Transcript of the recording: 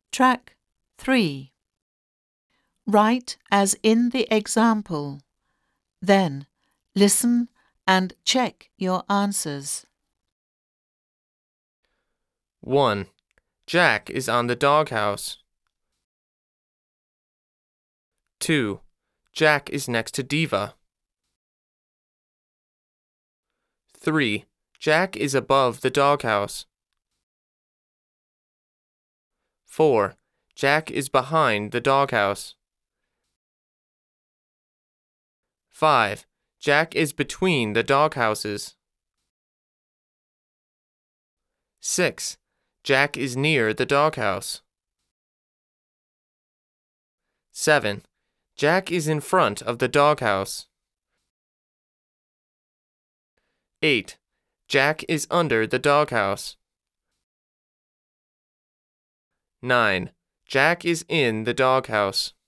Track 3. Write as in the example. Then, listen and check your answers. 1. Jack is on the doghouse. 2. Jack is next to Diva. 3. Jack is above the doghouse. 4. Jack is behind the doghouse. 5. Jack is between the doghouses. 6. Jack is near the doghouse. 7. Jack is in front of the doghouse. 8. Jack is under the doghouse. 9. Jack is in the doghouse.